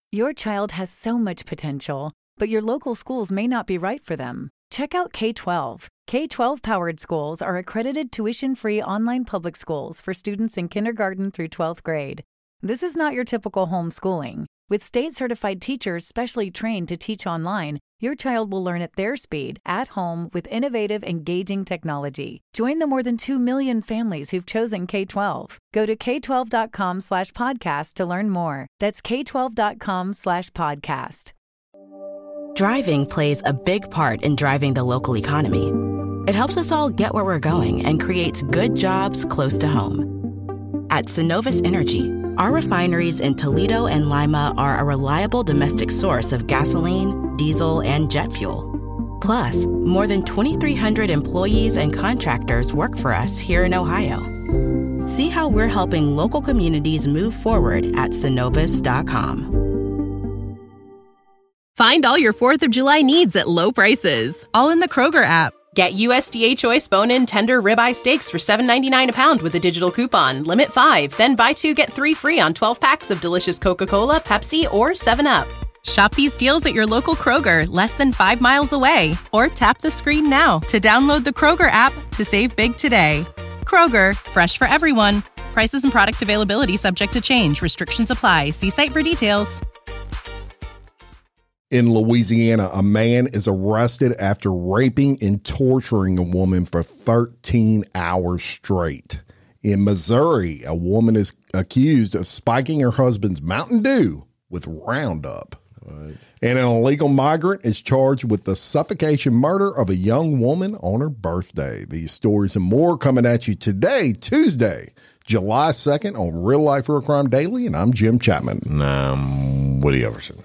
Your child has so much potential, but your local schools may not be right for them. Check out K-12. K-12 powered schools are accredited tuition-free online public schools for students in kindergarten through 12th grade. This is not your typical homeschooling. With state-certified teachers specially trained to teach online, your child will learn at their speed, at home, with innovative, engaging technology. Join the more than 2 million families who've chosen K-12. Go to k12.com/podcast to learn more. That's k12.com/podcast. Driving plays a big part in driving the local economy. It helps us all get where we're going and creates good jobs close to home. At Synovus Energy, our refineries in Toledo and Lima are a reliable domestic source of gasoline, diesel, and jet fuel. Plus, more than 2,300 employees and contractors work for us here in Ohio. See how we're helping local communities move forward at Synovus.com. Find all your 4th of July needs at low prices, all in the Kroger app. Get USDA Choice bone-in tender ribeye steaks for $7.99 a pound with a digital coupon. Limit 5, then buy 2, get 3 free on 12 packs of delicious Coca-Cola, Pepsi, or 7-Up. Shop these deals at your local Kroger, less than 5 miles away. Or tap the screen now to download the Kroger app to save big today. Kroger, fresh for everyone. Prices and product availability subject to change. Restrictions apply. See site for details. In Louisiana, a man is arrested after raping and torturing a woman for 13 hours straight. In Missouri, a woman is accused of spiking her husband's Mountain Dew with Roundup. What? And an illegal migrant is charged with the suffocation murder of a young woman on her birthday. These stories and more coming at you today, Tuesday, July 2nd on Real Life Real Crime Daily, and I'm Jim Chapman. And I'm Woody Overton.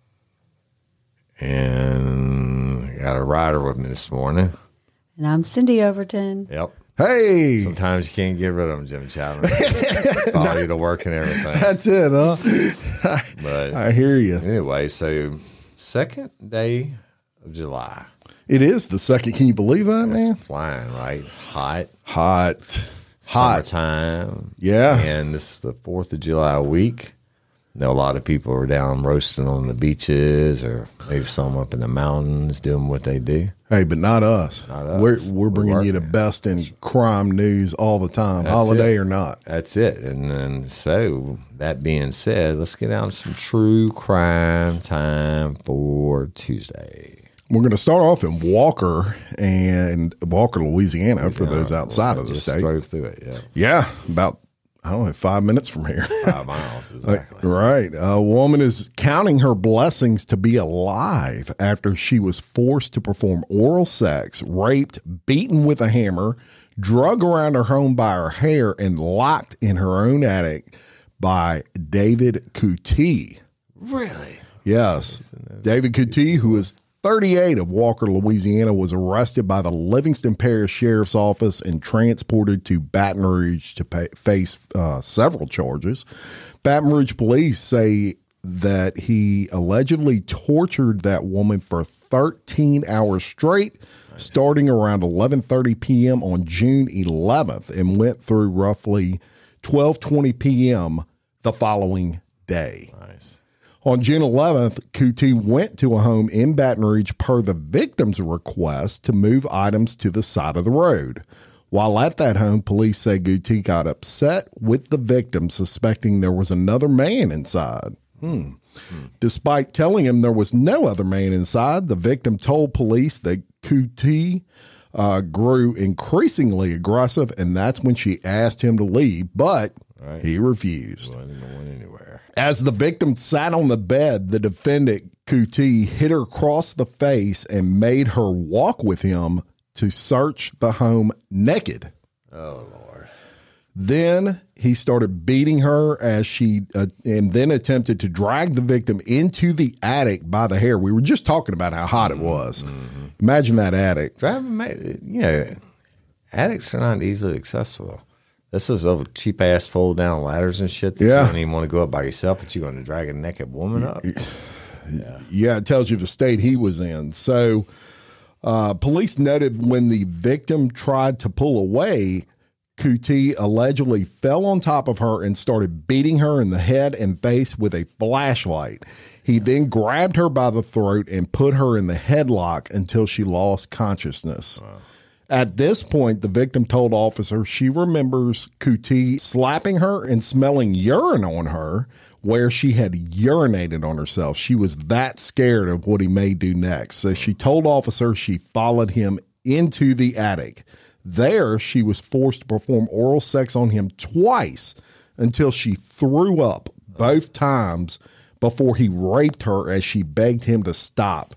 And I got a rider with me this morning. And I'm Cindy Overton. Yep. Hey. Sometimes you can't get rid of them, Jim Chapman. Follow you to work and everything. That's it, huh? But I hear you. Anyway, so second day of July. It is the second. Can you believe that, man? It's flying, right? Hot. Summertime. Yeah. And this is the 4th of July week. I know a lot of people are down roasting on the beaches or maybe some up in the mountains doing what they do. Hey, but not us. Not us. We're bringing you the best in crime news all the time, holiday or not. That's it. And then, so that being said, let's get down to some true crime time for Tuesday. We're going to start off in Walker, Louisiana, for those outside of the state. Drove through it, yeah. Yeah, about 5 minutes from here. 5 miles, exactly. Right. A woman is counting her blessings to be alive after she was forced to perform oral sex, raped, beaten with a hammer, drug around her home by her hair, and locked in her own attic by David Coutee. Really? Yes. David Coutee, who is 38 of Walker, Louisiana, was arrested by the Livingston Parish Sheriff's Office and transported to Baton Rouge to face several charges. Baton Rouge police say that he allegedly tortured that woman for 13 hours straight, starting around 11:30 p.m. on June 11th and went through roughly 12:20 p.m. the following day. Nice. On June 11th, Coutee went to a home in Baton Rouge per the victim's request to move items to the side of the road. While at that home, police say Coutee got upset with the victim, suspecting there was another man inside. Despite telling him there was no other man inside, the victim told police that Coutee grew increasingly aggressive, and that's when she asked him to leave, but he refused. Wasn't going anywhere. As the victim sat on the bed, the defendant, Coutee, hit her across the face and made her walk with him to search the home naked. Oh, Lord. Then he started beating her as she and then attempted to drag the victim into the attic by the hair. We were just talking about how hot it was. Mm-hmm. Imagine that attic. Attics are not easily accessible. This is over cheap-ass fold-down ladders and shit that you don't even want to go up by yourself, but you're going to drag a naked woman up. Yeah, it tells you the state he was in. So police noted when the victim tried to pull away, Kuti allegedly fell on top of her and started beating her in the head and face with a flashlight. He then grabbed her by the throat and put her in the headlock until she lost consciousness. Wow. At this point, the victim told officers she remembers Kuti slapping her and smelling urine on her where she had urinated on herself. She was that scared of what he may do next. So she told officers she followed him into the attic. There, she was forced to perform oral sex on him twice until she threw up both times before he raped her as she begged him to stop.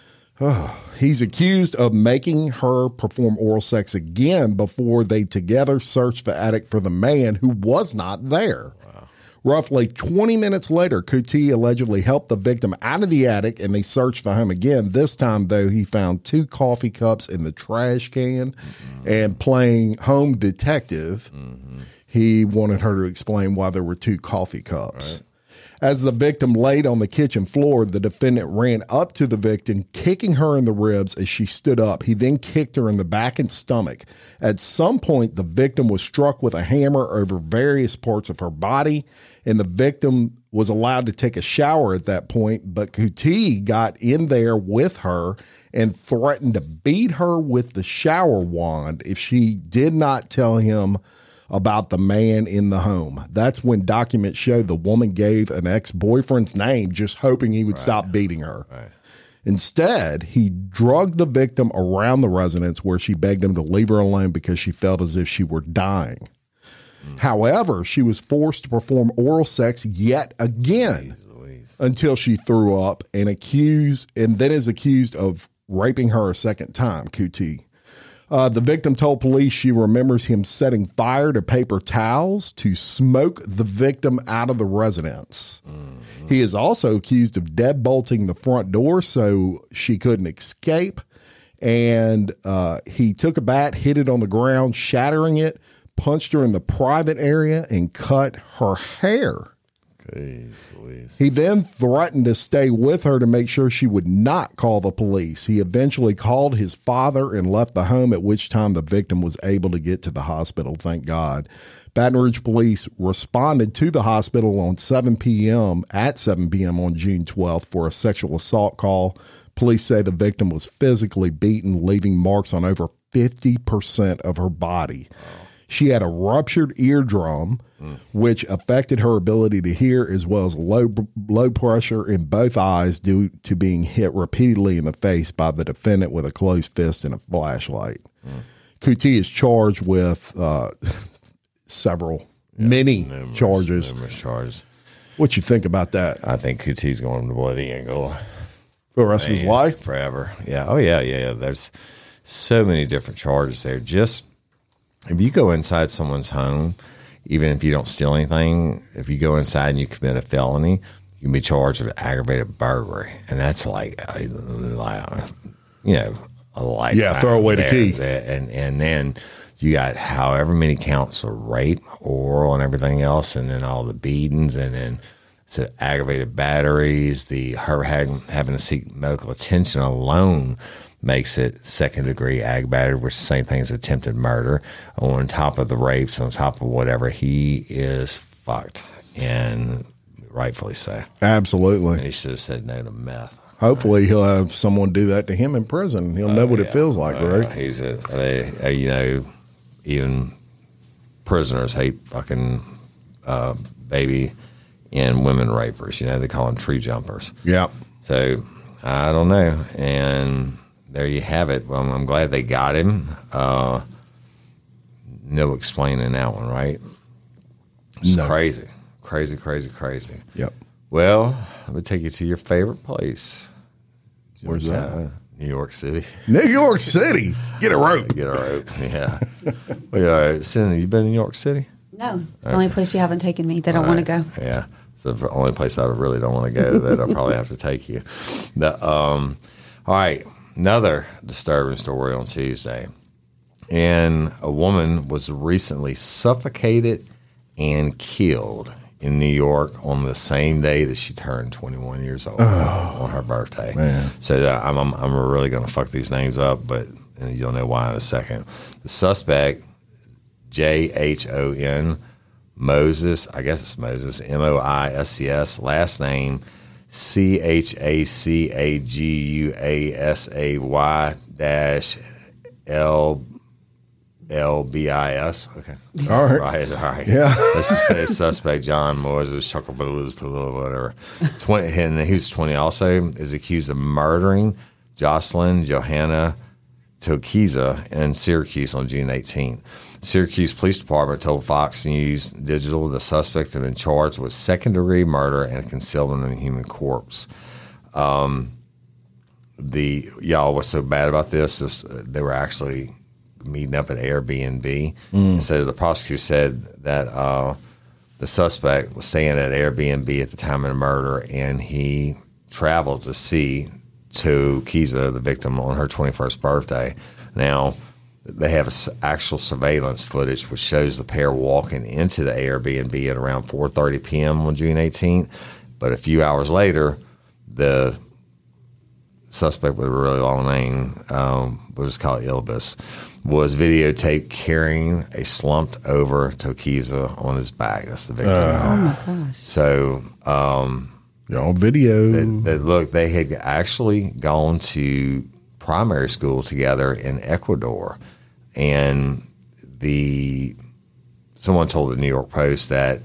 He's accused of making her perform oral sex again before they together searched the attic for the man who was not there. Wow. Roughly 20 minutes later, Kuti allegedly helped the victim out of the attic and they searched the home again. This time, though, he found 2 coffee cups in the trash can and playing home detective, he wanted her to explain why there were 2 coffee cups. Right. As the victim laid on the kitchen floor, the defendant ran up to the victim, kicking her in the ribs as she stood up. He then kicked her in the back and stomach. At some point, the victim was struck with a hammer over various parts of her body, and the victim was allowed to take a shower at that point, but Kuti got in there with her and threatened to beat her with the shower wand if she did not tell him about the man in the home. That's when documents show the woman gave an ex-boyfriend's name, just hoping he would stop beating her. Right. Instead, he drugged the victim around the residence where she begged him to leave her alone because she felt as if she were dying. However, she was forced to perform oral sex yet again until she threw up and then is accused of raping her a second time, Kuti. The victim told police she remembers him setting fire to paper towels to smoke the victim out of the residence. Mm-hmm. He is also accused of deadbolting the front door so she couldn't escape. And he took a bat, hit it on the ground, shattering it, punched her in the private area, and cut her hair. He then threatened to stay with her to make sure she would not call the police. He eventually called his father and left the home, at which time the victim was able to get to the hospital, thank God. Baton Rouge police responded to the hospital at 7 p.m. on June 12th for a sexual assault call. Police say the victim was physically beaten, leaving marks on over 50% of her body. She had a ruptured eardrum, which affected her ability to hear, as well as low pressure in both eyes due to being hit repeatedly in the face by the defendant with a closed fist and a flashlight. Kuti is charged with many charges. Numerous charges. What you think about that? I think Kuti's going to bloody angle for the rest of his life, forever. Yeah. Oh yeah. There's so many different charges there. Just if you go inside someone's home, even if you don't steal anything, if you go inside and you commit a felony, you can be charged with aggravated burglary, and that's like a life. Throw away the key, and then you got however many counts of rape, oral, and everything else, and then all the beatings, and then so aggravated batteries. Her having to seek medical attention alone makes it second-degree ag battery, which is the same thing as attempted murder. On top of the rapes, on top of whatever, he is fucked, and rightfully so. Absolutely. And he should have said no to meth. Hopefully he'll have someone do that to him in prison. He'll know what it feels like, right? He's even prisoners hate fucking baby and women rapers. They call them tree jumpers. Yeah. So I don't know. And there you have it. Well, I'm glad they got him. No explaining that one, right? It's crazy. Yep. Well, I'm going to take you to your favorite place. Where's that? New York City. New York City. Get a rope. Yeah. Well, Cindy, you been in New York City? No. It's the only place you haven't taken me that I want to go. Yeah. It's the only place I really don't want to go that I'll probably have to take you. All right. Another disturbing story on Tuesday. And a woman was recently suffocated and killed in New York on the same day that she turned 21 years old on her birthday. Man. So I'm really going to fuck these names up, but you'll know why in a second. The suspect, John Moses. I guess it's Moses, Moiscs. Last name CHACAGUASAY-LBIS. Okay. All right. Right. Yeah. Let's just say suspect John Moses, whatever. 20, and he was 20 also, is accused of murdering Jocelyn Johanna Tokiza in Syracuse on June 18th. Syracuse Police Department told Fox News Digital the suspect had been charged with second-degree murder and concealment of a human corpse. Y'all, what's so bad about this is they were actually meeting up at Airbnb. And so the prosecutor said that the suspect was staying at Airbnb at the time of the murder, and he traveled to see Tokiza, the victim, on her 21st birthday. Now, they have actual surveillance footage which shows the pair walking into the Airbnb at around 4:30 p.m. on June 18th. But a few hours later, the suspect with a really long name, we'll just call it Ilbis, was videotaped carrying a slumped over Tokiza on his back. That's the victim. Oh my gosh. So, on video. They had actually gone to primary school together in Ecuador, and someone told the New York Post that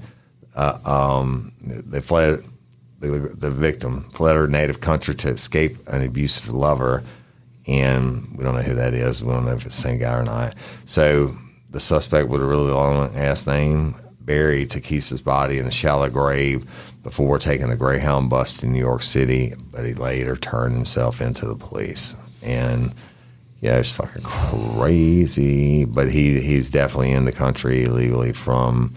they fled. The victim fled her native country to escape an abusive lover, and we don't know who that is. We don't know if it's the same guy or not. So the suspect with a really long-ass name buried Tokiza's body in a shallow grave before taking a Greyhound bus to New York City, but he later turned himself into the police. And yeah, it's fucking crazy. But he's definitely in the country illegally from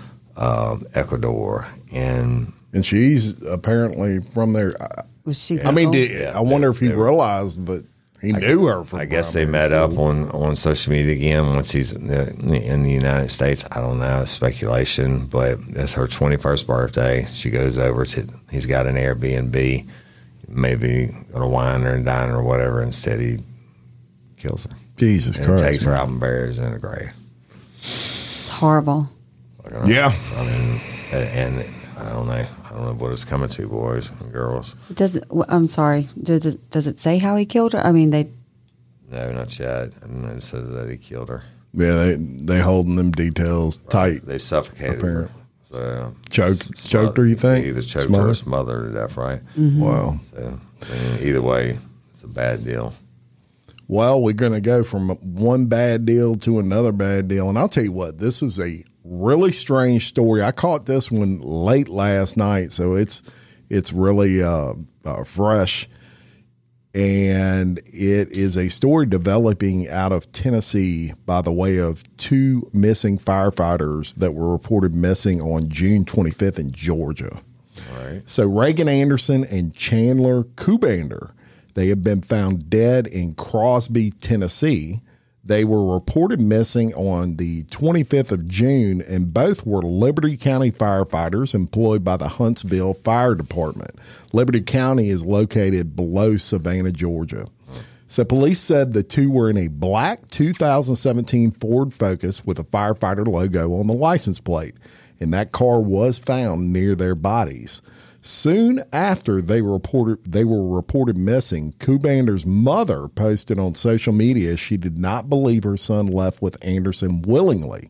Ecuador, and she's apparently from there. Was she? I mean, I wonder if he realized that he knew her from. I guess they met up on social media again once he's in the United States. I don't know. It's speculation, but it's her 21st birthday. She goes over he's got an Airbnb, maybe going to wine her and dine her or whatever. Instead, he kills her. Jesus and Christ. Takes her out and buries her in a grave. It's horrible. Yeah. I mean, and I don't know what it's coming to, boys and girls. I'm sorry. Does it say how he killed her? I mean, No, not yet. And it says that he killed her. Yeah, they holding them details tight. They suffocated her. So choked her, you think? Either choked her or smothered her to death, right? Mm-hmm. Wow. So, either way, it's a bad deal. Well, we're going to go from one bad deal to another bad deal. And I'll tell you what, this is a really strange story. I caught this one late last night, so it's really fresh. And it is a story developing out of Tennessee by the way of two missing firefighters that were reported missing on June 25th in Georgia. All right. So Reagan Anderson and Chandler Kubander, they have been found dead in Crosby, Tennessee. They were reported missing on the 25th of June, and both were Liberty County firefighters employed by the Huntsville Fire Department. Liberty County is located below Savannah, Georgia. So police said the two were in a black 2017 Ford Focus with a firefighter logo on the license plate, and that car was found near their bodies. Soon after they were reported missing, Kubander's mother posted on social media she did not believe her son left with Anderson willingly.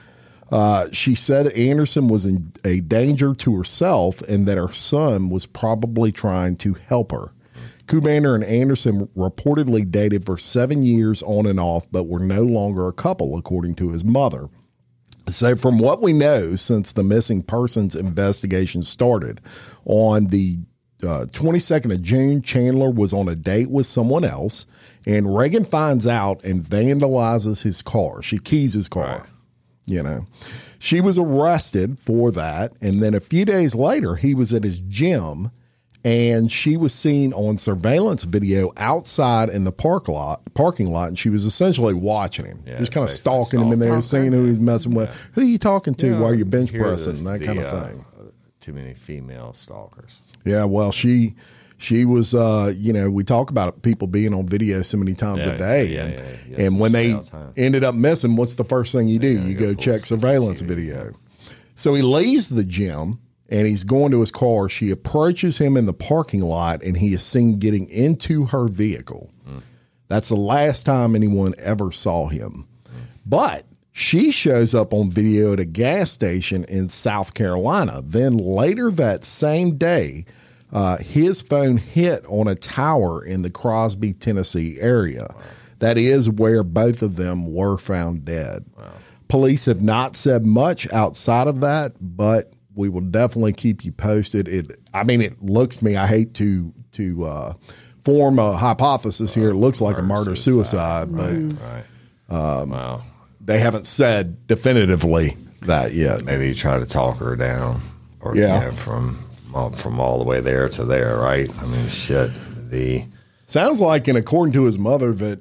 She said that Anderson was in a danger to herself and that her son was probably trying to help her. Kubander and Anderson reportedly dated for 7 years on and off, but were no longer a couple, according to his mother. So from what we know, since the missing persons investigation started, on the 22nd of June, Chandler was on a date with someone else, and Reagan finds out and vandalizes his car. She keys his car. Right. You know, she was arrested for that, and then a few days later, he was at his gym, and she was seen on surveillance video outside in the parking lot, and she was essentially watching him, just kind of stalking him in there, seeing who he's messing with. Who are you talking to while you're bench pressing, that kind of thing. Too many female stalkers. Yeah, well, she She was, we talk about people being on video so many times a day. And when they ended up missing, what's the first thing you do? You go check surveillance video. So he leaves the gym and he's going to his car. She approaches him in the parking lot and he is seen getting into her vehicle. That's the last time anyone ever saw him. But she shows up on video at a gas station in South Carolina. Then later that same day, his phone hit on a tower in the Crosby, Tennessee area. Wow. That is where both of them were found dead. Wow. Police have not said much outside of that, but we will definitely keep you posted. It looks to me, I hate to form a hypothesis here. It looks like a murder-suicide, but wow. They haven't said definitively that yet. Maybe you try to talk her down, or from all the way there to there, right? I mean, shit. Sounds like, and according to his mother, that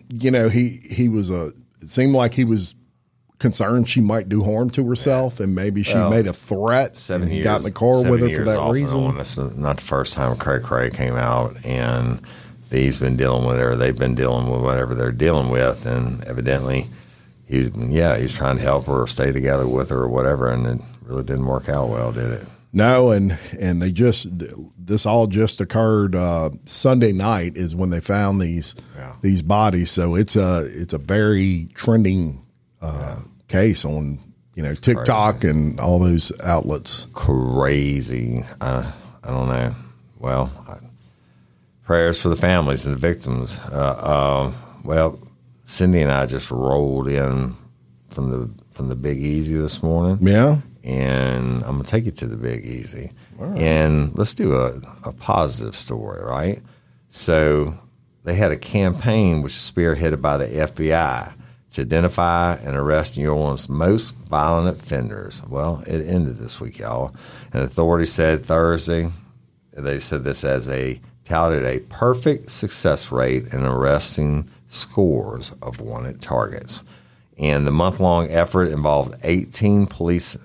it seemed like he was concerned she might do harm to herself, and maybe she made a threat. 7 years, got in the car with her for that reason. This is not the first time Cray came out, and he's been dealing with her. They've been dealing with whatever they're dealing with, and evidently, he's trying to help her or stay together with her or whatever, and it really didn't work out well, did it? No, and this all just occurred Sunday night is when they found these bodies. So it's a very trending case on TikTok crazy. And all those outlets. Crazy. I don't know. Well, prayers for the families and the victims. Well, Cindy and I just rolled in from the Big Easy this morning. Yeah. And I'm going to take you to the Big Easy. Right. And let's do a positive story, right? So they had a campaign which was spearheaded by the FBI to identify and arrest New Orleans' most violent offenders. Well, it ended this week, y'all. And authorities said Thursday, they said this as touted a perfect success rate in arresting scores of wanted targets. And the month-long effort involved 18 policing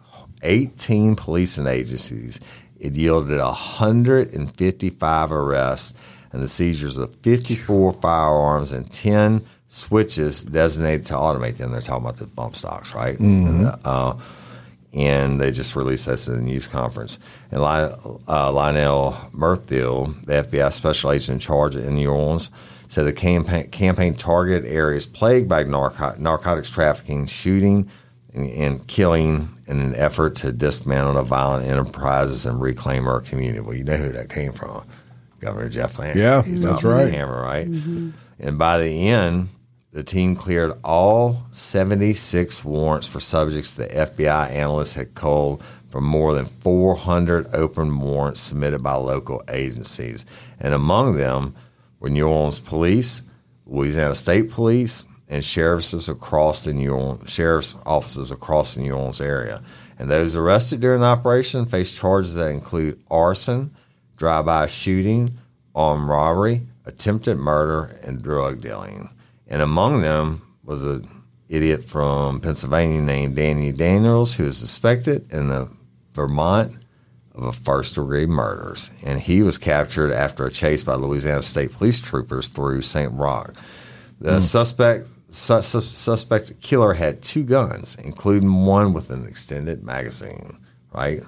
agencies. It yielded 155 arrests and the seizures of 54 firearms and 10 switches designated to automate them. They're talking about the bump stocks, right? Mm-hmm. And they just released this at a news conference. And Lionel Murthill, the FBI special agent in charge in New Orleans, said the campaign targeted areas plagued by narcotics trafficking, shooting, and killing in an effort to dismantle the violent enterprises and reclaim our community. Well, you know who that came from. Governor Jeff Landry. Yeah, that's right. Hammer, right? Mm-hmm. And by the end, the team cleared all 76 warrants for subjects the FBI analysts had culled from more than 400 open warrants submitted by local agencies. And among them were New Orleans Police, Louisiana State Police, and sheriffs offices across the New Orleans area. And those arrested during the operation face charges that include arson, drive-by shooting, armed robbery, attempted murder, and drug dealing. And among them was an idiot from Pennsylvania named Danny Daniels, who is suspected in the Vermont of a first-degree murders. And he was captured after a chase by Louisiana State Police troopers through St. Roch. The suspect killer had 2 guns, including one with an extended magazine, right?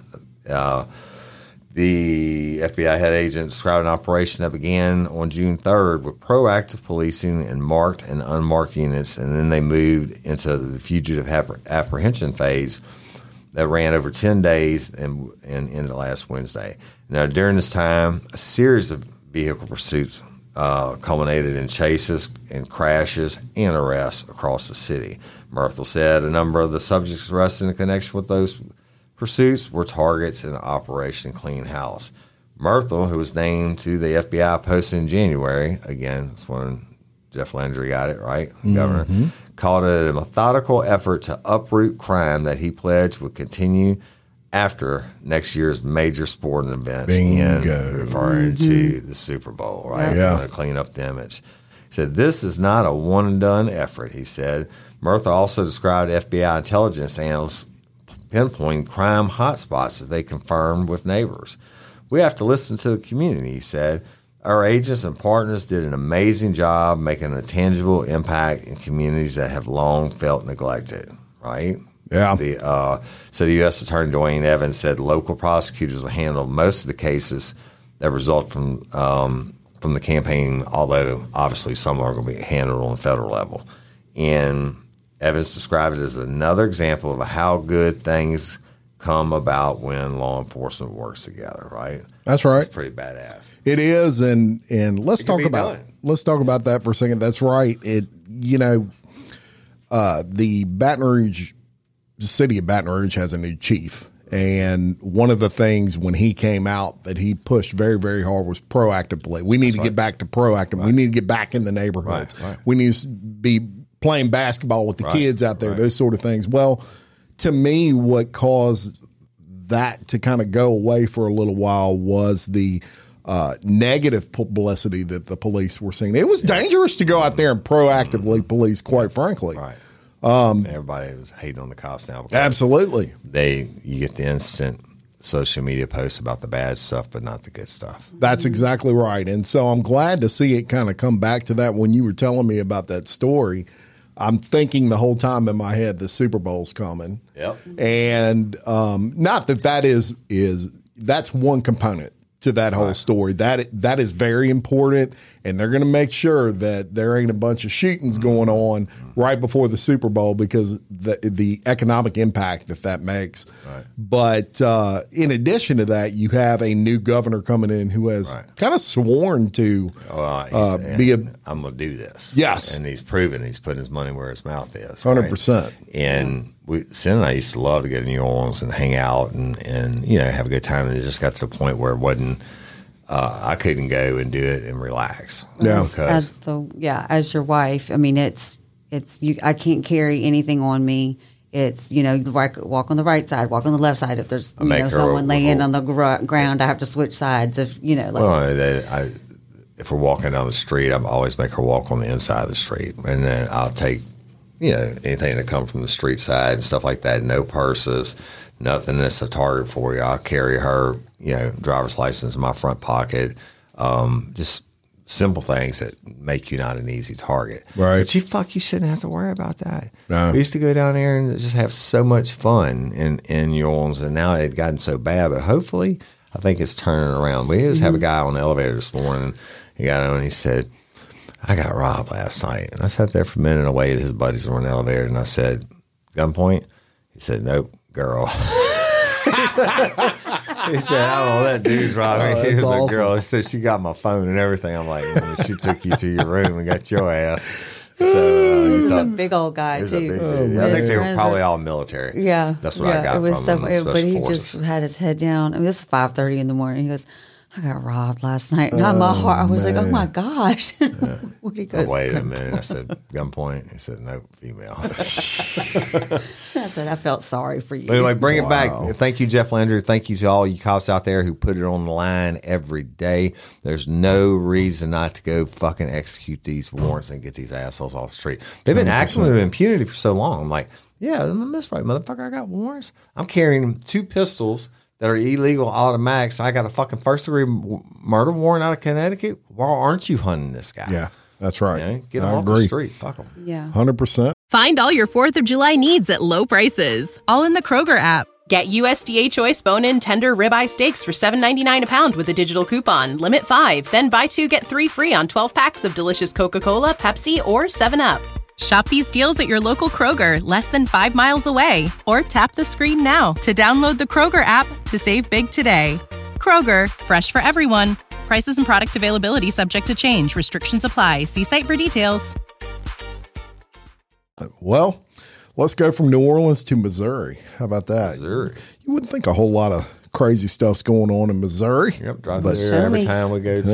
The FBI head agent described an operation that began on June 3rd with proactive policing in marked and unmarked units, and then they moved into the fugitive apprehension phase that ran over 10 days and ended last Wednesday. Now, during this time, a series of vehicle pursuits culminated in chases and crashes and arrests across the city. Murthill said a number of the subjects arrested in connection with those pursuits were targets in Operation Clean House. Murthill, who was named to the FBI post in January, again, that's when Jeff Landry got it, right, Governor, called it a methodical effort to uproot crime that he pledged would continue after next year's major sporting events. Bingo. Referring to the Super Bowl, right? Yeah. To clean up the image. He said, this is not a one-and-done effort, he said. Murthill also described FBI intelligence analysts pinpointing crime hotspots that they confirmed with neighbors. We have to listen to the community, he said. Our agents and partners did an amazing job making a tangible impact in communities that have long felt neglected, right? Yeah. So the U.S. Attorney Dwayne Evans said local prosecutors will handle most of the cases that result from the campaign, although obviously some are going to be handled on the federal level. And Evans described it as another example of how good things come about when law enforcement works together, right? That's right. It's pretty badass. It is, and let's talk about that for a second. That's right. The city of Baton Rouge has a new chief, and one of the things when he came out that he pushed very, very hard was proactive play. We need to get back to proactive. Right. We need to get back in the neighborhoods. Right. We need to be playing basketball with the kids out there. Those sort of things. Well, to me, what caused that to kind of go away for a little while was the negative publicity that the police were seeing. It was dangerous to go out there and proactively police, quite frankly. Right. Everybody was hating on the cops now. Absolutely. You get the instant social media posts about the bad stuff, but not the good stuff. That's exactly right. And so I'm glad to see it kind of come back to that. When you were telling me about that story, I'm thinking the whole time in my head, the Super Bowl's coming. Yep. And not that is that's one component to that whole story. That is very important, and they're going to make sure that there ain't a bunch of shootings going on right before the Super Bowl because the economic impact that makes. Right. But in addition to that, you have a new governor coming in who has kind of sworn to be I'm going to do this. Yes. And he's proven he's putting his money where his mouth is. 100%. And Sin and I used to love to go to New Orleans and hang out and have a good time. And it just got to the point where it wasn't. I couldn't go and do it and relax. Yeah, as your wife, I mean, it's you. I can't carry anything on me. It's walk on the right side, walk on the left side. If there's someone laying on the ground, I have to switch sides. If if we're walking down the street, I always make her walk on the inside of the street, and then I'll take. Anything that comes from the street side and stuff like that, no purses, nothing that's a target for you. I'll carry her, driver's license in my front pocket, just simple things that make you not an easy target. Right. But you shouldn't have to worry about that. No. We used to go down there and just have so much fun in New Orleans, and now it had gotten so bad, but hopefully I think it's turning around. We just have a guy on the elevator this morning, he got on and he said, I got robbed last night. And I sat there for a minute and I waited. His buddies were in the elevator and I said, gunpoint? He said, nope, girl. He said, I don't know, that dude's robbing me. He was awesome. A girl. He said, she got my phone and everything. I'm like, she took you to your room and got your ass. So, this is a big old guy, too. I think they were probably all military. Yeah. That's what I got from him. But he just had his head down. I mean, this is 5:30 in the morning. He goes, I got robbed last night. And on my heart, I was like, oh, my gosh. What he goes, wait a minute. I said, gunpoint? He said, no, female. I said, I felt sorry for you. But anyway, bring it back. Thank you, Jeff Landry. Thank you to all you cops out there who put it on the line every day. There's no reason not to go fucking execute these warrants and get these assholes off the street. They've been acting with impunity for so long. I'm like, yeah, that's right, motherfucker. I got warrants. I'm carrying 2 pistols that are illegal automatics. I got a fucking first-degree murder warrant out of Connecticut. Why aren't you hunting this guy? Yeah, that's right. Get him off the street. Fuck him. Yeah. 100%. Find all your 4th of July needs at low prices, all in the Kroger app. Get USDA Choice bone-in tender ribeye steaks for $7.99 a pound with a digital coupon. Limit 5. Then buy 2, get 3 free on 12 packs of delicious Coca-Cola, Pepsi, or 7-Up. Shop these deals at your local Kroger, less than 5 miles away. Or tap the screen now to download the Kroger app to save big today. Kroger, fresh for everyone. Prices and product availability subject to change. Restrictions apply. See site for details. Well, let's go from New Orleans to Missouri. How about that? Missouri. You wouldn't think a whole lot of crazy stuff's going on in Missouri. Yep, drive there every time we go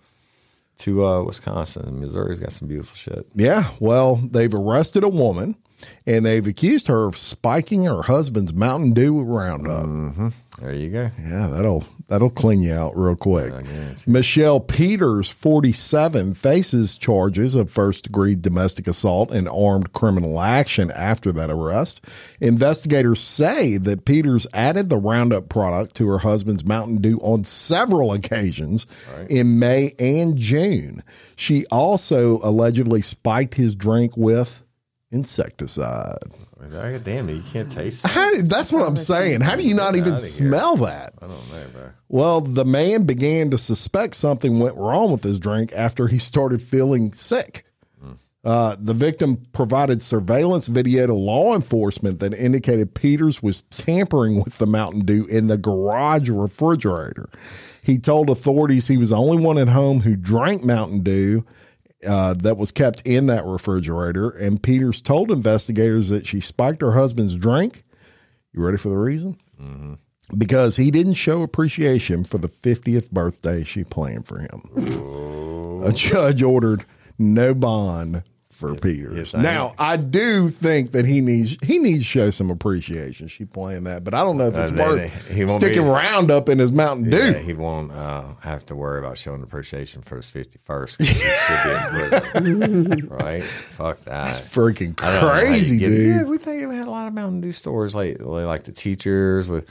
to Wisconsin. Missouri's got some beautiful shit. Yeah, well, they've arrested a woman and they've accused her of spiking her husband's Mountain Dew with Roundup. Mm-hmm. There you go. Yeah, that'll clean you out real quick. Michelle Peters, 47, faces charges of first-degree domestic assault and armed criminal action after that arrest. Investigators say that Peters added the Roundup product to her husband's Mountain Dew on several occasions in May and June. She also allegedly spiked his drink with insecticide. Damn it, you can't taste it. That's what I'm saying. How do you not even smell that? I don't know, bro. Well, the man began to suspect something went wrong with his drink after he started feeling sick. The victim provided surveillance video to law enforcement that indicated Peters was tampering with the Mountain Dew in the garage refrigerator. He told authorities he was the only one at home who drank Mountain Dew that was kept in that refrigerator. And Peters told investigators that she spiked her husband's drink. You ready for the reason? Mm-hmm. Because he didn't show appreciation for the 50th birthday she planned for him. Ooh. A judge ordered no bond for Peters. Now, I do think that he needs to show some appreciation. She planned that, but I don't know if it's worth sticking Roundup in his Mountain Dew. Yeah, he won't have to worry about showing appreciation for his 51st. He should be in prison, right? Fuck that. That's freaking crazy, dude. Yeah, we think we had a lot of Mountain Dew stores like the teachers with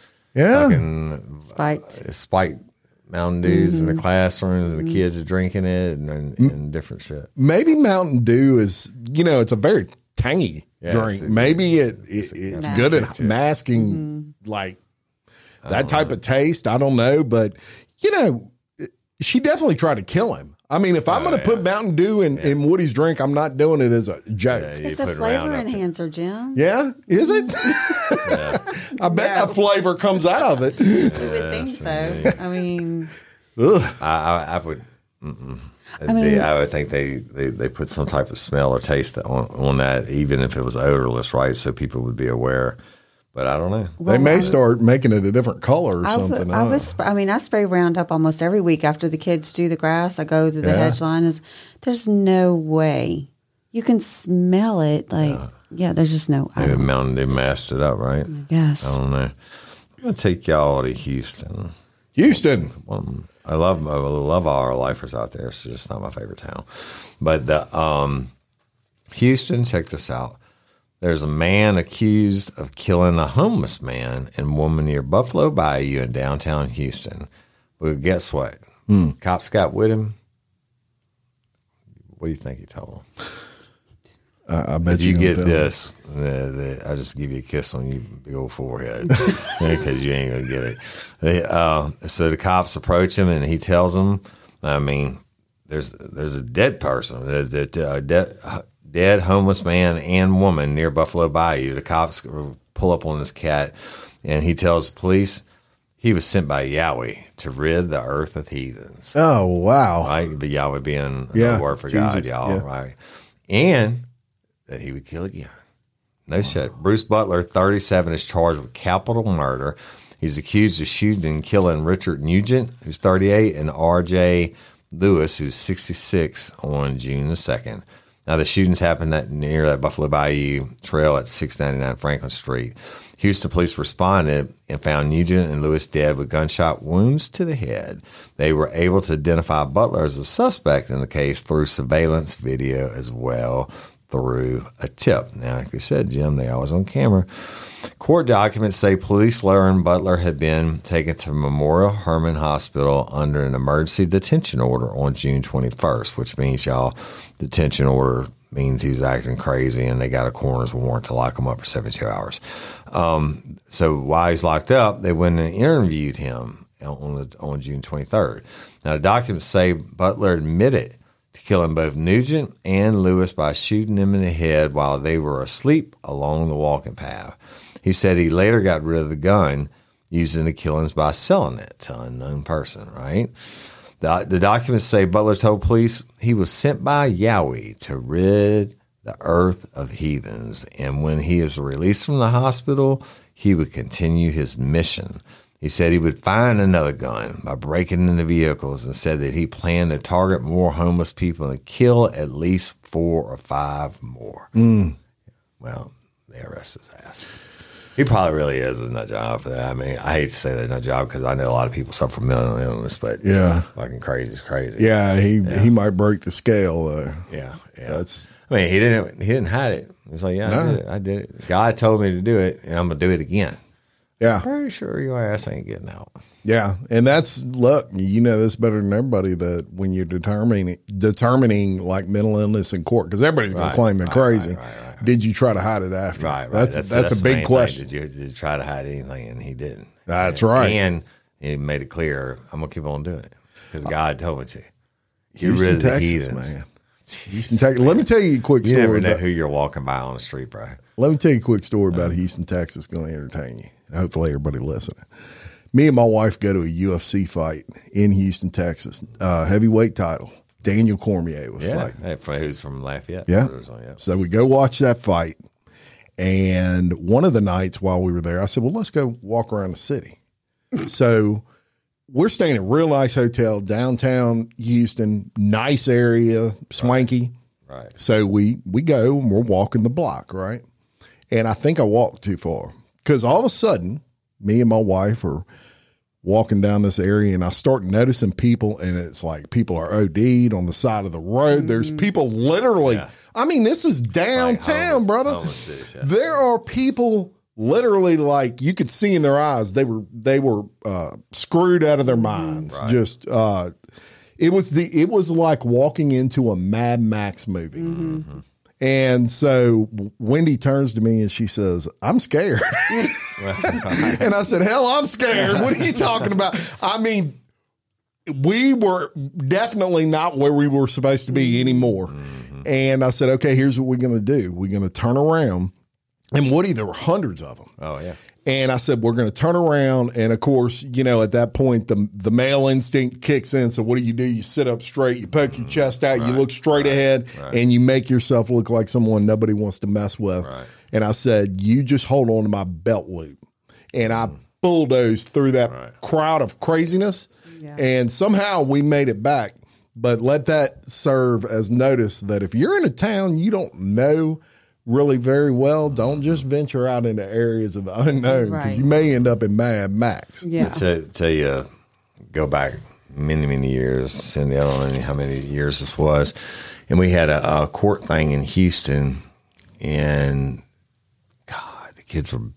spiked Mountain Dews in the classrooms, and the kids are drinking it and different shit. Maybe Mountain Dew is, it's a very tangy drink. Maybe it's good at masking like that type of taste. I don't know, but she definitely tried to kill him. I mean, if I'm going to put Mountain Dew in Woody's drink, I'm not doing it as a joke. It's a flavor enhancer, Jim. Yeah? Is it? I bet the flavor comes out of it. You would think so. I mean... I would... I would think they put some type of smell or taste on that, even if it was odorless, right? So people would be aware. But I don't know. They may start making it a different color or something. I spray Roundup almost every week after the kids do the grass. I go through the hedge line. There's no way. You can smell it. There's just no. Maybe Mountain Dew masked it up, right? Yes. I don't know. I'm going to take y'all to Houston. Houston. I love all our lifers out there. It's just not my favorite town. But the Houston, check this out. There's a man accused of killing a homeless man and woman near Buffalo Bayou in downtown Houston. But guess what? Cops got with him. What do you think he told them? I bet you get this. I just give you a kiss on your big old forehead because you ain't gonna get it. So the cops approach him and he tells them, I mean, there's a dead person, dead homeless man and woman near Buffalo Bayou. The cops pull up on this cat, and he tells police he was sent by Yahweh to rid the earth of heathens. Oh, wow. Right? But Yahweh being the word for Jesus, God, y'all, right? And that he would kill again. No shit. Bruce Butler, 37, is charged with capital murder. He's accused of shooting and killing Richard Nugent, who's 38, and R.J. Lewis, who's 66, on June the 2nd. Now, the shootings happened near that Buffalo Bayou Trail at 699 Franklin Street. Houston police responded and found Nugent and Lewis dead with gunshot wounds to the head. They were able to identify Butler as a suspect in the case through surveillance video as well through a tip. Now, like I said, Jim, they always on camera. Court documents say police learned Butler had been taken to Memorial Hermann Hospital under an emergency detention order on June 21st, which means, y'all, detention order means he was acting crazy and they got a coroner's warrant to lock him up for 72 hours. So while he's locked up, they went and interviewed him on June 23rd. Now, the documents say Butler admitted to killing both Nugent and Lewis by shooting them in the head while they were asleep along the walking path. He said he later got rid of the gun using the killings by selling it to an unknown person, right? The documents say Butler told police he was sent by Yahweh to rid the earth of heathens, and when he is released from the hospital, he would continue his mission. He said he would find another gun by breaking into vehicles, and said that he planned to target more homeless people and kill at least 4 or 5 more. Well, they arrest his ass. He probably really is a nut job for that. I mean, I hate to say that nut job because I know a lot of people suffer from mental illness, but fucking crazy is crazy. Yeah, he might break the scale though. Yeah. I mean, he didn't hide it. He was like, I did it. God told me to do it, and I'm gonna do it again. Yeah, I'm pretty sure your ass ain't getting out. Yeah, and that's look, you know this better than everybody that when you're determining like mental illness in court, because everybody's gonna claim they're crazy. Right. Did you try to hide it after? Right. That's a big question. Did you try to hide anything? And he didn't. That's right. And he made it clear, I'm gonna keep on doing it because God told me to. Houston, Texas, man. Houston, Texas. Let me tell you a quick story. You never know who you're walking by on the street, bro. Let me tell you a quick story about Houston, Texas. Going to entertain you. Hopefully, everybody listening. Me and my wife go to a UFC fight in Houston, Texas. Heavyweight title. Daniel Cormier was fighting. Yeah, who's from Lafayette. Yeah. So we go watch that fight. And one of the nights while we were there, I said, well, let's go walk around the city. So we're staying at a real nice hotel, downtown Houston, nice area, swanky. Right. So we go and we're walking the block, right? And I think I walked too far because all of a sudden, me and my wife are walking down this area and I start noticing people, and it's like people are OD'd on the side of the road. Mm-hmm. There's people literally, I mean, this is downtown, like brother. There are people literally, like you could see in their eyes, they were screwed out of their minds. Right. Just it was like walking into a Mad Max movie. Mm-hmm. And so Wendy turns to me and she says, I'm scared. And I said, hell, I'm scared. What are you talking about? I mean, we were definitely not where we were supposed to be anymore. Mm-hmm. And I said, okay, here's what we're going to do. We're going to turn around. And Woody, there were hundreds of them. Oh, yeah. And I said, we're going to turn around. And of course, you know, at that point, the male instinct kicks in. So what do? You sit up straight, you poke your chest out, you look straight ahead, and you make yourself look like someone nobody wants to mess with. Right. And I said, you just hold on to my belt loop. And I bulldozed through that crowd of craziness. Yeah. And somehow we made it back. But let that serve as notice that if you're in a town you don't know really very well, don't just venture out into areas of the unknown because you may end up in Mad Max. Yeah. Tell you, go back many years, Cindy, I don't know how many years this was, and we had a court thing in Houston, and God, the kids were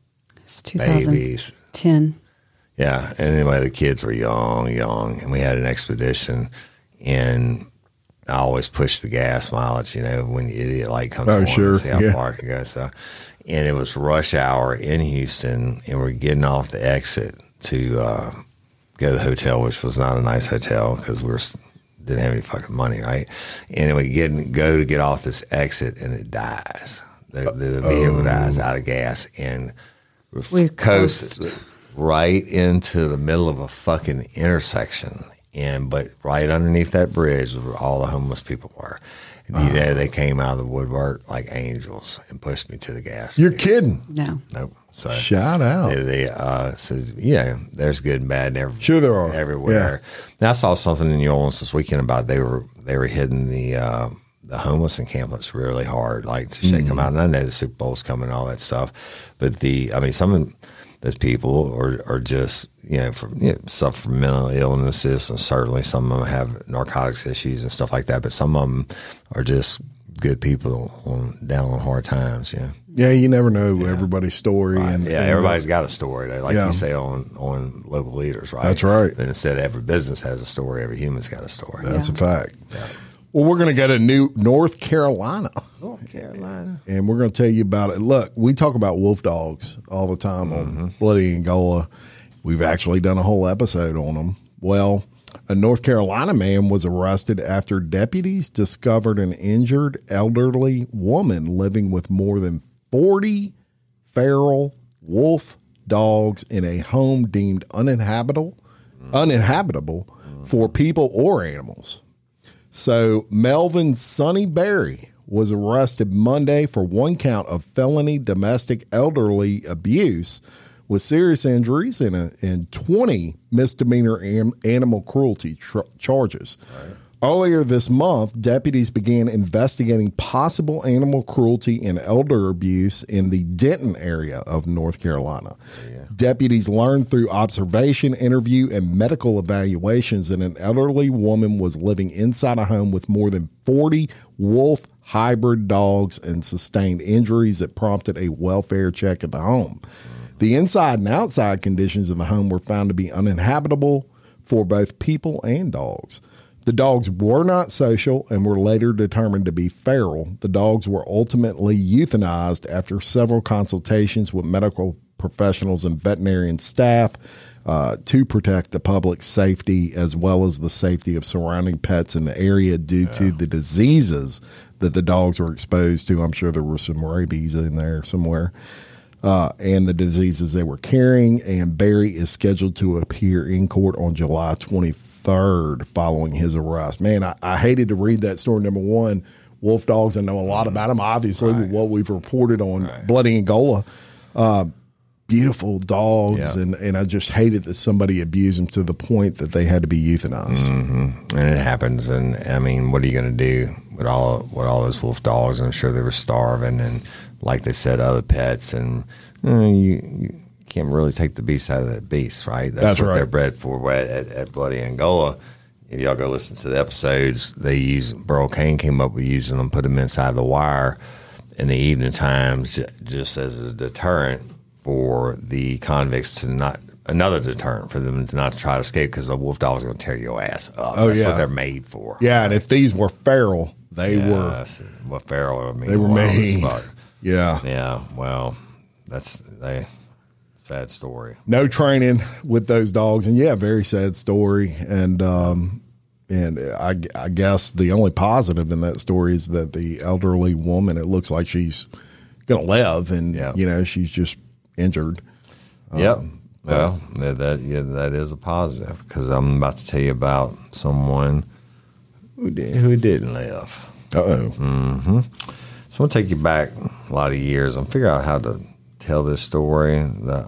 babies. 10. Yeah, and anyway, the kids were young, and we had an expedition, and I always push the gas mileage, you know, when the idiot light comes on, see how far I can go. So, and it was rush hour in Houston, and we're getting off the exit to go to the hotel, which was not a nice hotel because didn't have any fucking money, right? And we go to get off this exit, and it dies. The vehicle dies out of gas, and we coasted right into the middle of a fucking intersection. But right underneath that bridge was where all the homeless people were. And, you know, they came out of the woodwork like angels and pushed me to the gas station. You're kidding? No. Nope. So shout out. They says, yeah, there's good and bad sure there are. Everywhere. Yeah. Now, I saw something in New Orleans this weekend about they were hitting the homeless encampments really hard, like to shake them out. And I know the Super Bowl's coming and all that stuff. But some of those people are just, suffer from mental illnesses, and certainly some of them have narcotics issues and stuff like that. But some of them are just good people down on hard times. Yeah. Yeah. You never know everybody's story. Right. And everybody's got a story, like you say on local leaders, right? That's right. But instead, every business has a story. Every human's got a story. That's a fact. Yeah. Well, we're going to go to North Carolina. North Carolina. And we're going to tell you about it. Look, we talk about wolf dogs all the time on Bloody Angola. We've actually done a whole episode on them. Well, a North Carolina man was arrested after deputies discovered an injured elderly woman living with more than 40 feral wolf dogs in a home deemed uninhabitable for people or animals. So Melvin Sonny Berry was arrested Monday for one count of felony domestic elderly abuse with serious injuries and 20 misdemeanor animal cruelty charges. Right. Earlier this month, deputies began investigating possible animal cruelty and elder abuse in the Denton area of North Carolina. Yeah. Deputies learned through observation, interview, and medical evaluations that an elderly woman was living inside a home with more than 40 wolf hybrid dogs and sustained injuries that prompted a welfare check at the home. The inside and outside conditions of the home were found to be uninhabitable for both people and dogs. The dogs were not social and were later determined to be feral. The dogs were ultimately euthanized after several consultations with medical professionals and veterinarian staff to protect the public's safety as well as the safety of surrounding pets in the area due to the diseases that the dogs were exposed to. I'm sure there were some rabies in there somewhere. And the diseases they were carrying. And Barry is scheduled to appear in court on July 23rd following his arrest. Man, I hated to read that story. Number one, wolf dogs, I know a lot about them, obviously, with what we've reported on Bloody Angola. Beautiful dogs, and I just hated that somebody abused them to the point that they had to be euthanized. Mm-hmm. And it happens. And, I mean, what are you going to do with all those wolf dogs? I'm sure they were starving and, like they said, other pets. And you can't really take the beast out of that beast, right? That's what they're bred for. At Bloody Angola, if y'all go listen to the episodes, Burl Cain came up with using them, put them inside the wire in the evening times just as a deterrent for the convicts to not, another deterrent for them to not try to escape because the wolf dog's going to tear your ass up. That's what they're made for. Yeah, and if these were feral, they were. Well, feral, I mean, they were made. Yeah. Yeah, well, that's a sad story. No training with those dogs, and very sad story. And I guess the only positive in that story is that the elderly woman, it looks like she's going to live, and she's just injured. Well, that is a positive because I'm about to tell you about someone who didn't live. Uh-oh. Mm-hmm. So I'm going to take you back a lot of years and figure out how to tell this story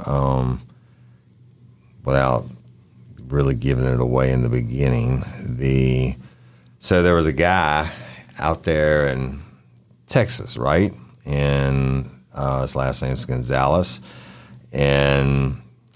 without really giving it away in the beginning. So there was a guy out there in Texas, right? And his last name is Gonzalez. And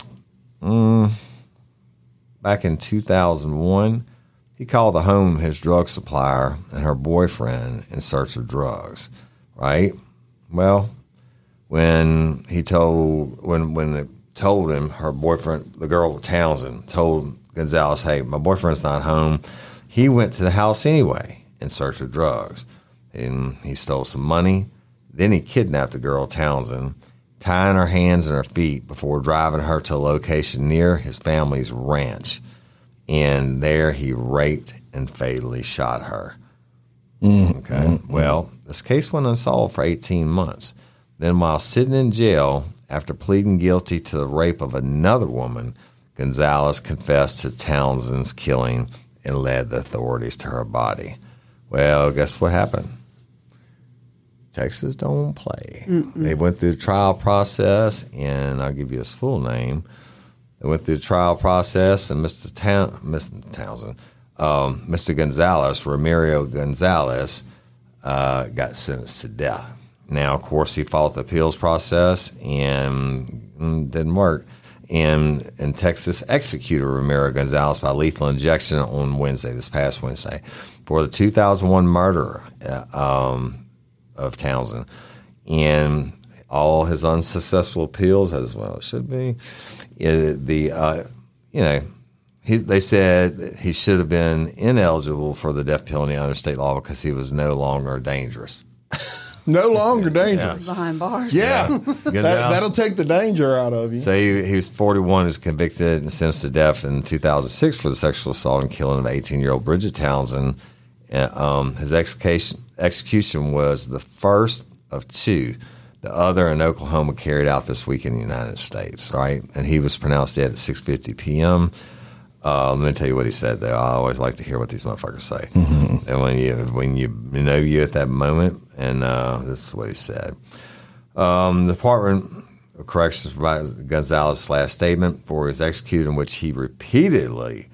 back in 2001, he called the home his drug supplier and her boyfriend in search of drugs, right? Well, when they told him, her boyfriend, the girl Townsend, told Gonzalez, hey, my boyfriend's not home. He went to the house anyway in search of drugs. And he stole some money. Then he kidnapped the girl Townsend, tying her hands and her feet before driving her to a location near his family's ranch. And there he raped and fatally shot her. Okay. Well, this case went unsolved for 18 months. Then while sitting in jail after pleading guilty to the rape of another woman, Gonzalez confessed to Townsend's killing and led the authorities to her body. Well, guess what happened? Texas don't play. They went through the trial process, and I'll give you his full name. They went through the trial process, and Mr. Gonzalez, Ramiro Gonzalez, got sentenced to death. Now, of course, he followed the appeals process and didn't work. And Texas executed Ramiro Gonzalez by lethal injection on this past Wednesday, for the 2001 murder of Townsend. And all his unsuccessful appeals, as well it should be, they said he should have been ineligible for the death penalty under state law because he was no longer dangerous. No longer dangerous. Behind bars. Yeah. That'll take the danger out of you. So he was 41, was convicted and sentenced to death in 2006 for the sexual assault and killing of 18-year-old Bridget Townsend. His execution was the first of two. The other in Oklahoma carried out this week in the United States, right? And he was pronounced dead at 6:50 p.m. Let me tell you what he said, though. I always like to hear what these motherfuckers say. Mm-hmm. And when you know you at that moment, and this is what he said. The Department of Corrections provided Gonzalez's last statement for his executed, in which he repeatedly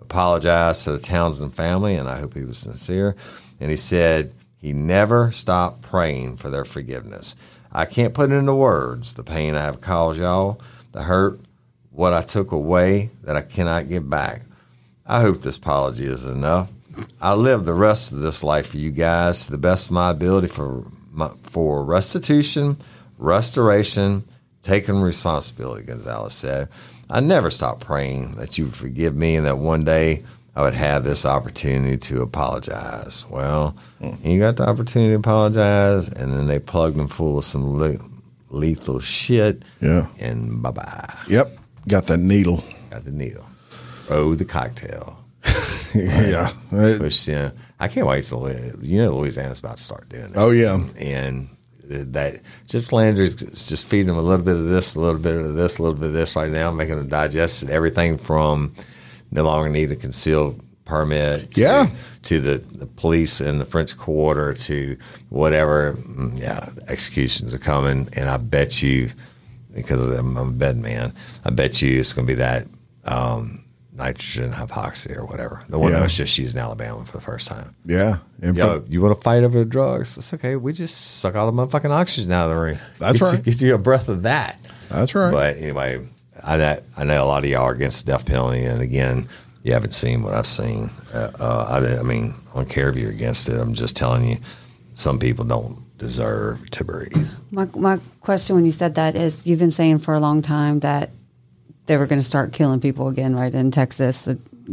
apologized to the Townsend family, and I hope he was sincere. And he said he never stopped praying for their forgiveness. I can't put into words the pain I have caused y'all, the hurt, what I took away that I cannot get back. I hope this apology is enough. I'll live the rest of this life for you guys to the best of my ability for restitution, restoration, taking responsibility, Gonzalez said. I never stopped praying that you would forgive me and that one day I would have this opportunity to apologize. Well, he got the opportunity to apologize, and then they plugged him full of some lethal shit. Yeah. And bye-bye. Yep. Got that needle. Got the needle. Oh, the cocktail. Yeah. Which, I can't wait till, Louisiana's about to start doing it. Oh, yeah. And that Jeff Landry's just feeding them a little bit of this, a little bit of this, a little bit of this right now, making them digest it. Everything from no longer need a concealed permit to the police in the French Quarter to whatever. Yeah, executions are coming. And I bet you, because I'm a bed man, I bet you it's going to be that nitrogen hypoxia or whatever. The one that was just used in Alabama for the first time. Yeah. And you want to fight over the drugs? It's okay. We just suck all the motherfucking oxygen out of the ring. That's right. Get you a breath of that. That's right. But anyway, I know a lot of y'all are against the death penalty. And again, you haven't seen what I've seen. I mean, I don't care if you're against it. I'm just telling you, some people don't deserve to breathe. My question when you said that is, you've been saying for a long time that they were going to start killing people again, right, in Texas,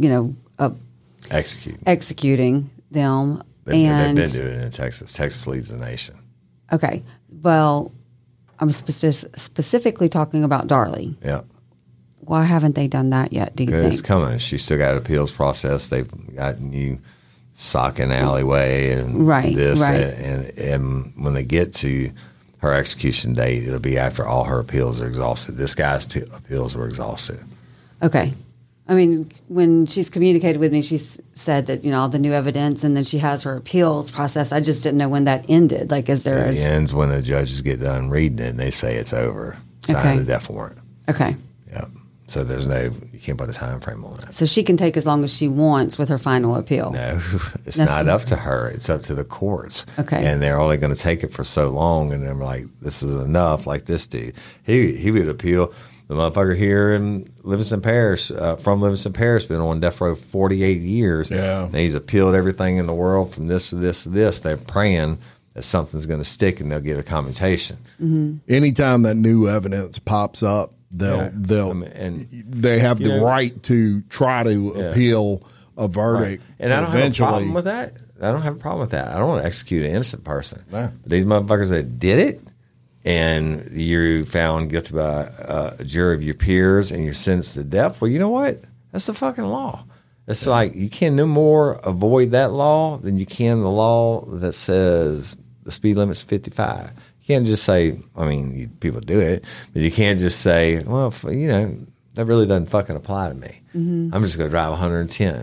executing them. They've been doing it in Texas. Texas leads the nation. Okay. Well, I'm specifically talking about Darlie. Yeah. Why haven't they done that yet, do you think? It's coming. She's still got an appeals process. They've got new sock and alleyway and this. And when they get to her execution date, it'll be after all her appeals are exhausted. This guy's appeals were exhausted. Okay. I mean, when she's communicated with me, she said that, all the new evidence, and then she has her appeals process. I just didn't know when that ended. Like, is there It ends when the judges get done reading it and they say it's over. Sign the death warrant. Okay. Yep. So you can't put a time frame on that. So she can take as long as she wants with her final appeal. No, it's not up to her. It's up to the courts. Okay. And they're only going to take it for so long. And they're like, this is enough. Like this dude, he would appeal. The motherfucker here in Livingston Parish, from Livingston Parish, been on death row 48 years. Yeah. And he's appealed everything in the world from this to this to this. They're praying that something's going to stick and they'll get a commutation. Mm-hmm. Anytime that new evidence pops up, they have the right to try to appeal a verdict. Right. And I don't have a problem with that. I don't have a problem with that. I don't want to execute an innocent person. No. But these motherfuckers that did it, and you're found guilty by a jury of your peers and you're sentenced to death, well, you know what? That's the fucking law. It's like you can no more avoid that law than you can the law that says the speed limit's 55. You can't just say, people do it, but you can't just say, well, that really doesn't fucking apply to me. Mm-hmm. I'm just going to drive 110.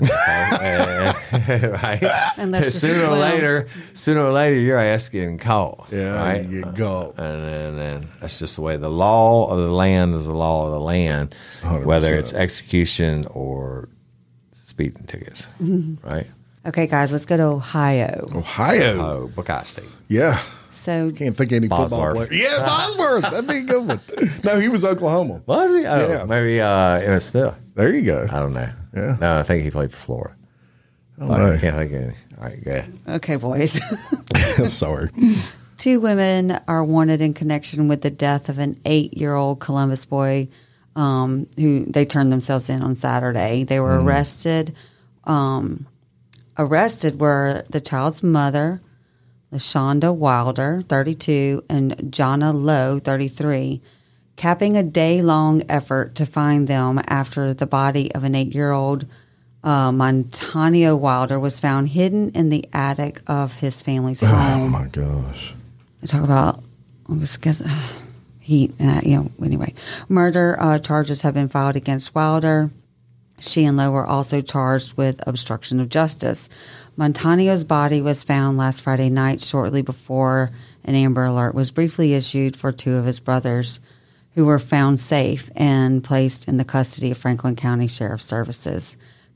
Right? Sooner or later, your ass getting caught. Yeah, right? You get caught. And then that's just the way the law of the land is the law of the land, 100%. Whether it's execution or speeding tickets, right? Okay, guys, let's go to Ohio. Oh, Buckeye State. Yeah. So can't think of any football player. Yeah, Bosworth. That'd be a good one. No, he was Oklahoma. Was he? Oh, yeah. Maybe Emmett Smith. There you go. I don't know. Yeah. No, I think he played for Florida. I can't think of any. All right, go ahead. Okay, boys. Sorry. 2 women are wanted in connection with the death of an 8-year-old Columbus boy who they turned themselves in on Saturday. They were arrested. Arrested were the child's mother, LaShonda Wilder, 32, and Jonna Lowe, 33, capping a day-long effort to find them after the body of an 8-year-old Montanio Wilder was found hidden in the attic of his family's home. Oh, my gosh. They talk about, heat, anyway. Murder charges have been filed against Wilder. She and Lowe were also charged with obstruction of justice. Montanio's body was found last Friday night shortly before an Amber Alert was briefly issued for 2 of his brothers who were found safe and placed in the custody of Franklin County Sheriff's Services.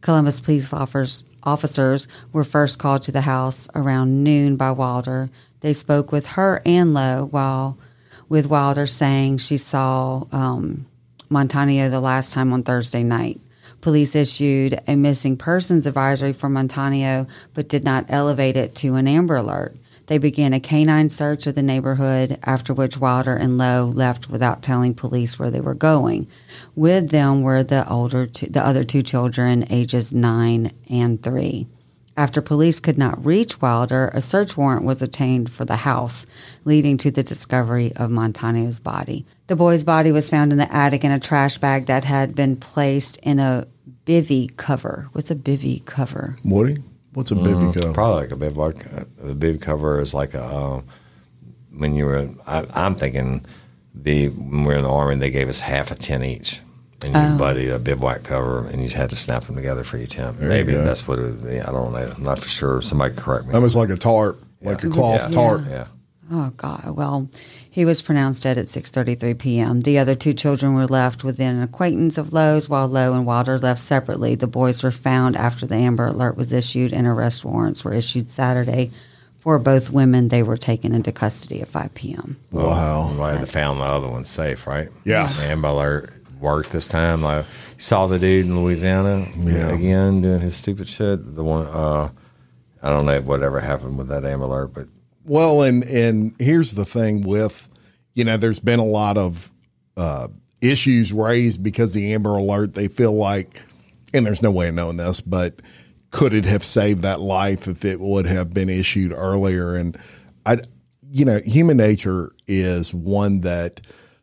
Columbus police officers were first called to the house around noon by Wilder. They spoke with her and Lowe, with Wilder saying she saw Montaño the last time on Thursday night. Police issued a missing persons advisory for Montaño, but did not elevate it to an Amber Alert. They began a canine search of the neighborhood, after which Wilder and Lowe left without telling police where they were going. With them were the other two children, ages 9 and 3. After police could not reach Wilder, a search warrant was obtained for the house, leading to the discovery of Montaño's body. The boy's body was found in the attic in a trash bag that had been placed in a bivy cover. What's a bivy cover? Woody? What's a bivy cover? Probably like a bivouac. The bivy cover is like when you were. I'm thinking when we were in the Army, they gave us half a tent each. And your buddy a bivouac cover, and you had to snap them together for your tent. Maybe that's what it would be. I don't know. I'm not for sure. Somebody correct me. Almost like a tarp, like a cloth tarp. Yeah. Oh, God. Well, he was pronounced dead at 6:33 p.m. The other two children were left within an acquaintance of Lowe's, while Lowe and Wilder left separately. The boys were found after the Amber Alert was issued, and arrest warrants were issued Saturday. For both women, they were taken into custody at 5 p.m. Wow. Right, they found the other one safe, right? Yes. Amber Alert worked this time. Like, you saw the dude in Louisiana again doing his stupid shit. The one, I don't know whatever happened with that Amber Alert, but. Well, and here's the thing with, there's been a lot of issues raised because the Amber Alert, they feel like, and there's no way of knowing this, but could it have saved that life if it would have been issued earlier? And human nature is one that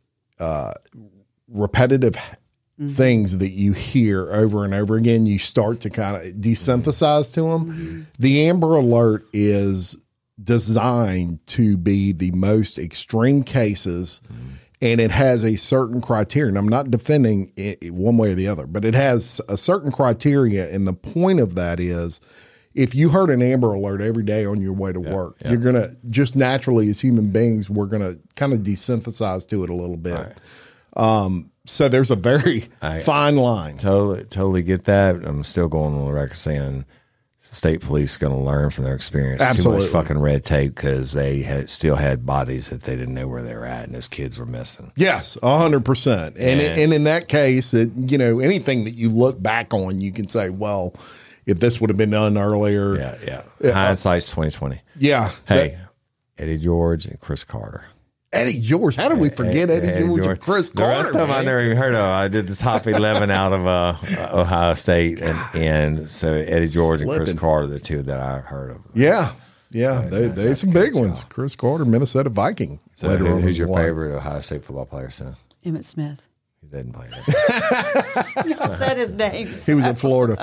repetitive things that you hear over and over again, you start to kind of desynthesize to them. Mm-hmm. The Amber Alert is designed to be the most extreme cases, and it has a certain criteria. And I'm not defending it one way or the other, but it has a certain criteria, and the point of that is if you heard an Amber Alert every day on your way to work, you're going to just naturally, as human beings, we're going to kind of desynthesize to it a little bit. Right. So there's a very fine line. Totally get that. I'm still going on the record saying state police going to learn from their experience. Absolutely. Too much fucking red tape because they still had bodies that they didn't know where they were at, and those kids were missing. Yes, 100%. And in that case, anything that you look back on, you can say, well, if this would have been done earlier. Hindsight's 2020. Yeah. Hey, Eddie George and Chris Carter. Eddie George. How did we forget Eddie George and Chris Carter? The rest of them I never even heard of. I did the top 11 out of Ohio State. And so Eddie George and Chris Carter, the two that I heard of. Yeah. They some big ones. Chris Carter, Minnesota Viking. So who's your favorite Ohio State football player, son? Emmitt Smith. He didn't play that. Y'all said his name. He was in Florida.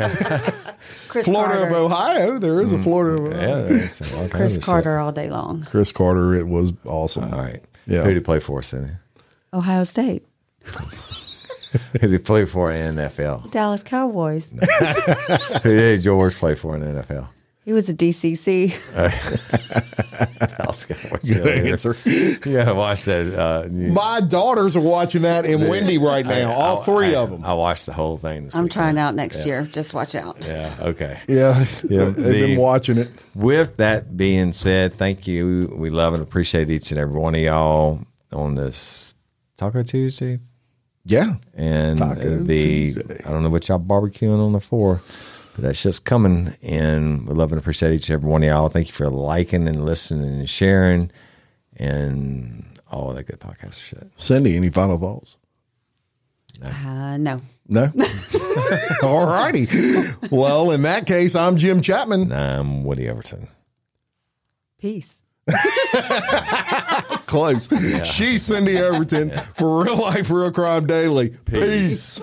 Florida Carter. of Ohio. There is a Florida of Ohio. Yeah, there is. Chris Carter all day long. Chris Carter, it was awesome. All right. Yeah. Who did he play for, Cindy? Ohio State. Who did he play for in the NFL? Dallas Cowboys. Who did George play for in the NFL? He was a DCC. Good answer. You gotta watch that. My daughters are watching that in Wendy right now. All three of them. I watched the whole thing this weekend. Trying out next year. Just watch out. Yeah. Okay. Yeah. They've been watching it. With that being said, thank you. We love and appreciate each and every one of y'all on this Taco Tuesday. Yeah. And Tuesday. I don't know what y'all barbecuing on the 4th. But that's just coming, and we love and appreciate each and every one of y'all. Thank you for liking and listening and sharing and all that good podcast shit. Cindy, any final thoughts? No. No? All righty. Well, in that case, I'm Jim Chapman. I'm Woody Everton. Peace. Close. Yeah. She's Cindy Overton for Real Life, Real Crime Daily. Peace.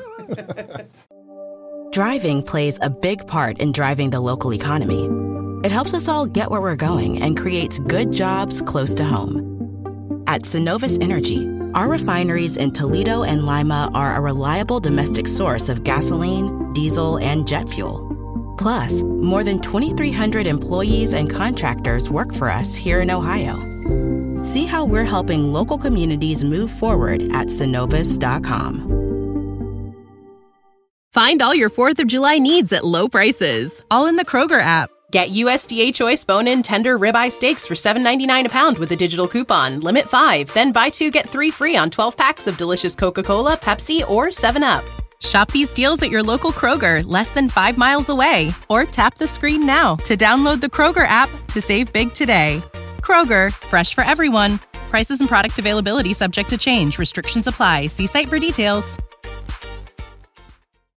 Driving plays a big part in driving the local economy. It helps us all get where we're going and creates good jobs close to home. At Synovus Energy, our refineries in Toledo and Lima are a reliable domestic source of gasoline, diesel, and jet fuel. Plus, more than 2,300 employees and contractors work for us here in Ohio. See how we're helping local communities move forward at Synovus.com. Find all your 4th of July needs at low prices, all in the Kroger app. Get USDA Choice bone-in tender ribeye steaks for $7.99 a pound with a digital coupon. Limit 5. Then buy 2, get 3 free on 12 packs of delicious Coca-Cola, Pepsi, or 7-Up. Shop these deals at your local Kroger, less than 5 miles away. Or tap the screen now to download the Kroger app to save big today. Kroger, fresh for everyone. Prices and product availability subject to change. Restrictions apply. See site for details.